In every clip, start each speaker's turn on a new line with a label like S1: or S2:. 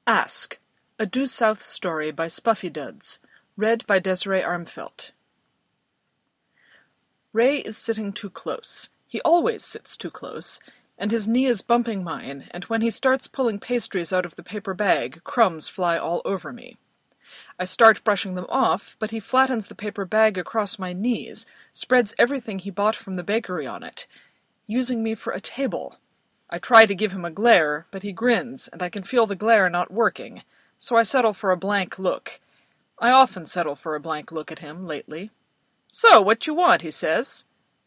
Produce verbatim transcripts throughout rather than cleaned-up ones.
S1: Ask, a Due South story by Spuffy Duds, read by Desiree Armfeldt. Ray is sitting too close. He always sits too close, and his knee is bumping mine, and when he starts pulling pastries out of the paper bag, crumbs fly all over me. I start brushing them off, but he flattens the paper bag across my knees, spreads everything he bought from the bakery on it, using me for a table. I try to give him a glare, but he grins, and I can feel the glare not working, so I settle for a blank look. I often settle for a blank look at him, lately. "So, what you want?" he says.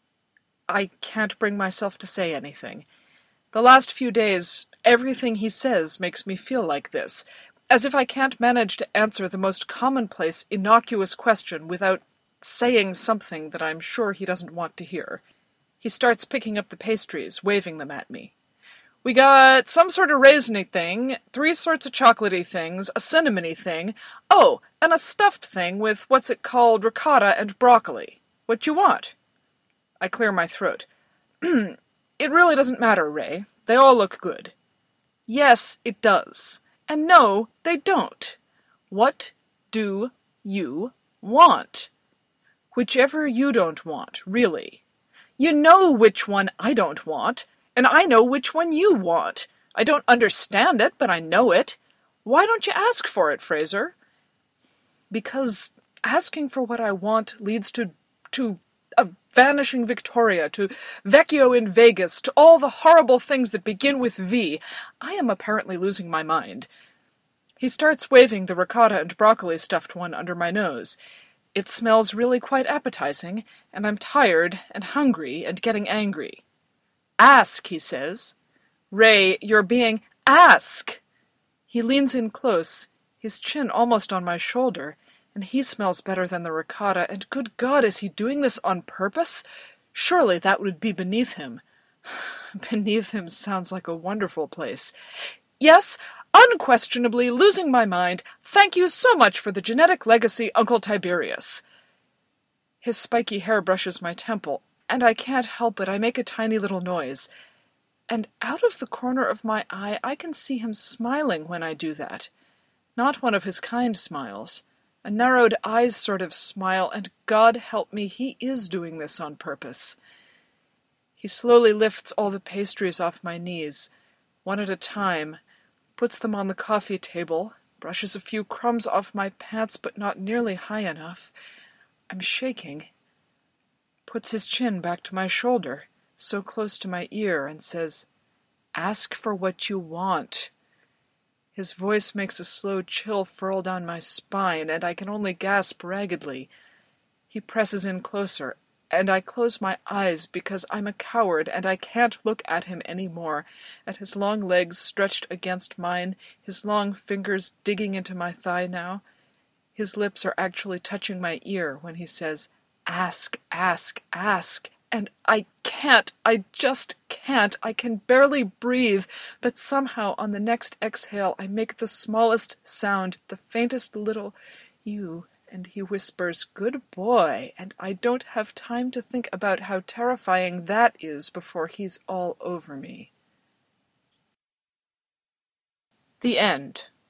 S1: I can't bring myself to say anything. The last few days, everything he says makes me feel like this, as if I can't manage to answer the most commonplace, innocuous question without saying something that I'm sure he doesn't want to hear. He starts picking up the pastries, waving them at me. "We got some sort of raisiny thing, three sorts of chocolatey things, a cinnamony thing, oh, and a stuffed thing with what's it called, ricotta and broccoli. What you want?" I clear my throat. "It really doesn't matter, Ray. They all look good." "Yes, it does. And no, they don't. What do you want?" "Whichever you don't want, really." "You know which one I don't want. And I know which one you want. I don't understand it, but I know it. Why don't you ask for it, Fraser?" "Because asking for what I want leads to, to a vanishing Victoria, to Vecchio in Vegas, to all the horrible things that begin with V. I am apparently losing my mind." He starts waving the ricotta and broccoli stuffed one under my nose. It smells really quite appetizing, and I'm tired and hungry and getting angry. "Ask," he says. "Ray, you're being... Ask!" He leans in close, his chin almost on my shoulder, and he smells better than the ricotta, and good God, is he doing this on purpose? Surely that would be beneath him. Beneath him sounds like a wonderful place. "Yes, unquestionably losing my mind. Thank you so much for the genetic legacy, Uncle Tiberius." His spiky hair brushes my temple, and I can't help it, I make a tiny little noise. And out of the corner of my eye, I can see him smiling when I do that. Not one of his kind smiles. A narrowed eyes sort of smile, and God help me, he is doing this on purpose. He slowly lifts all the pastries off my knees, one at a time, puts them on the coffee table, brushes a few crumbs off my pants, but not nearly high enough. I'm shaking. Puts his chin back to my shoulder, so close to my ear, and says, "Ask for what you want." His voice makes a slow chill furl down my spine, and I can only gasp raggedly. He presses in closer, and I close my eyes because I'm a coward, and I can't look at him any more, at his long legs stretched against mine, his long fingers digging into my thigh now. His lips are actually touching my ear when he says, "Ask, ask, ask," and I can't, I just can't, I can barely breathe, but somehow on the next exhale I make the smallest sound, the faintest little "you," and he whispers, "Good boy," and I don't have time to think about how terrifying that is before he's all over me. The End.